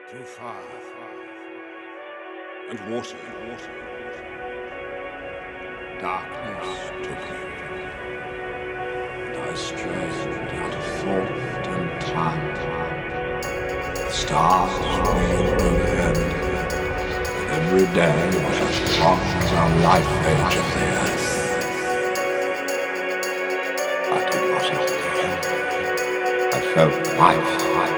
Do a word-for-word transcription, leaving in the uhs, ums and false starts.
through fire and water and water. Darkness took me, and I strayed out of thought and time. The stars wheeled overhead, and every day was as long as our life age of the earth. But it was not the end. I felt life.